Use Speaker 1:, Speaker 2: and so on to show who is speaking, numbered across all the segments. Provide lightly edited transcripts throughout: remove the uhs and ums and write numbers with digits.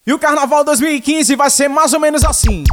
Speaker 1: E o Carnaval 2015 vai ser mais ou menos assim.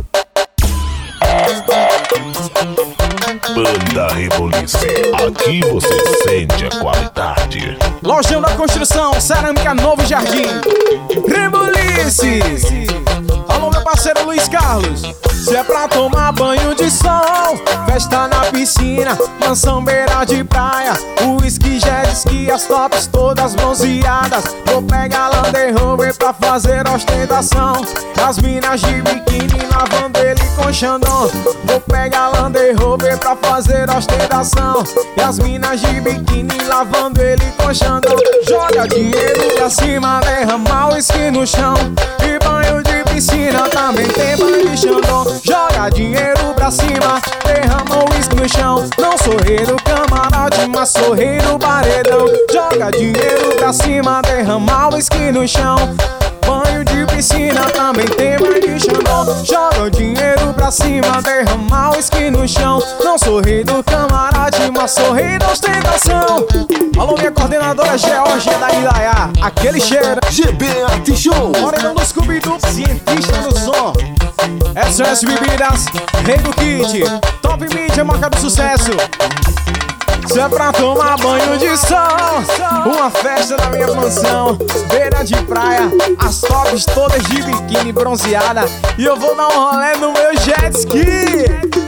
Speaker 2: Banda Rebolice, aqui você sente a qualidade.
Speaker 1: Lojão da Construção, Cerâmica Novo Jardim. Rebolice. Alô, meu parceiro Luiz Carlos. Se é pra tomar banho de sol, festa na piscina, mansão beira de praia, uísque, jet ski, as tops todas bronzeadas. Vou pegar Land Rover pra fazer ostentação, as minas de biquíni lavando ele com Xandão. Vou pegar Land Rover pra fazer ostentação, e as minas de biquíni lavando ele com Xandão. Joga dinheiro pra cima, derrama uísque no chão, e banho de piscina também tem banho de Xandão. Joga dinheiro pra cima, derrama o uísque no chão. Não sou rei do camarote, mas sou rei do paredão. Joga dinheiro pra cima, derrama o uísque no chão. Banho de piscina também tem banho de Xandão. Joga dinheiro pra cima, derrama o uísque no chão. Não sou rei do camarote, mas sou rei da ostentação. Alô, minha coordenadora Georgia da Ilaiá, aquele cheiro.
Speaker 3: GB Art Show,
Speaker 1: Morenão do Scooby-Doo, cientista do som. SOS Bebidas, rei do kit, Top Mídia, marca do sucesso. Se é pra tomar banho de sol, uma festa na minha mansão, beira de praia, as tops todas de biquíni bronzeada, e eu vou dar um rolê no meu jet ski.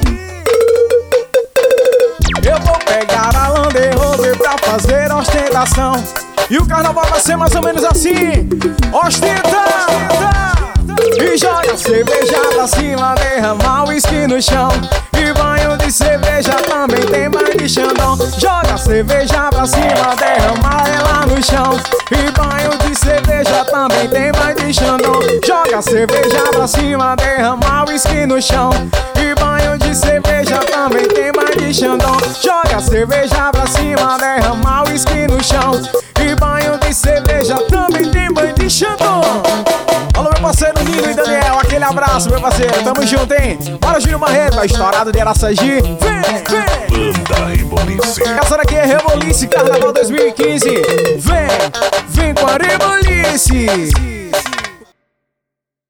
Speaker 1: Eu vou pegar a Land Rover pra fazer ostentação, e o carnaval vai ser mais ou menos assim. Ostenta! E joga cerveja pra cima, derrama uísque no chão, e banho de cerveja também tem banho de Xandão. Joga cerveja pra cima, derrama ela no chão, e banho de cerveja também tem banho de Xandão. Joga cerveja pra cima, derrama uísque no chão, e banho de cerveja também tem banho de Xandão. Joga cerveja pra cima, derrama uísque no chão, e banho de cerveja também tem banho de Xandão. Alô, meu parceiro Nino e Daniel, aquele abraço, meu parceiro, tamo junto, hein? Bora, Júlio Marreto, estourado de Araçagi. Vem!
Speaker 2: Banda Rebolice.
Speaker 1: Essa daqui é Rebolice, Carnaval 2015. Vem com a Rebolice.